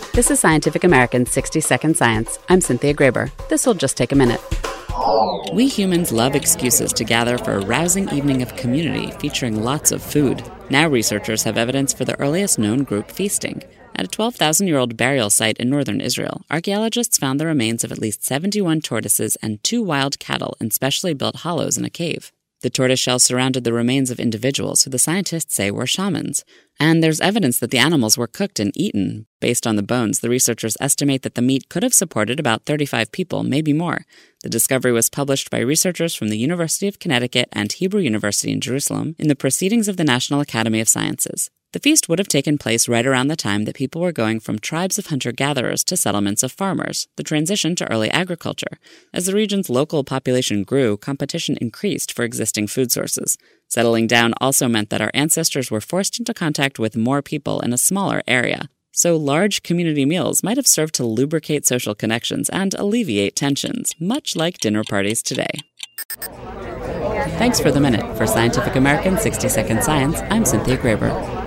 This is Scientific American's 60 Second Science. I'm Cynthia Graber. This will just take a minute. We humans love excuses to gather for a rousing evening of community featuring lots of food. Now researchers have evidence for the earliest known group feasting. At a 12,000-year-old burial site in northern Israel, archaeologists found the remains of at least 71 tortoises and 2 wild cattle in specially built hollows in a cave. The tortoiseshell surrounded the remains of individuals who the scientists say were shamans. And there's evidence that the animals were cooked and eaten. Based on the bones, the researchers estimate that the meat could have supported about 35 people, maybe more. The discovery was published by researchers from the University of Connecticut and Hebrew University in Jerusalem in the Proceedings of the National Academy of Sciences. The feast would have taken place right around the time that people were going from tribes of hunter-gatherers to settlements of farmers, the transition to early agriculture. As the region's local population grew, competition increased for existing food sources. Settling down also meant that our ancestors were forced into contact with more people in a smaller area. So large community meals might have served to lubricate social connections and alleviate tensions, much like dinner parties today. Thanks for the minute. For Scientific American 60 Second Science, I'm Cynthia Graber.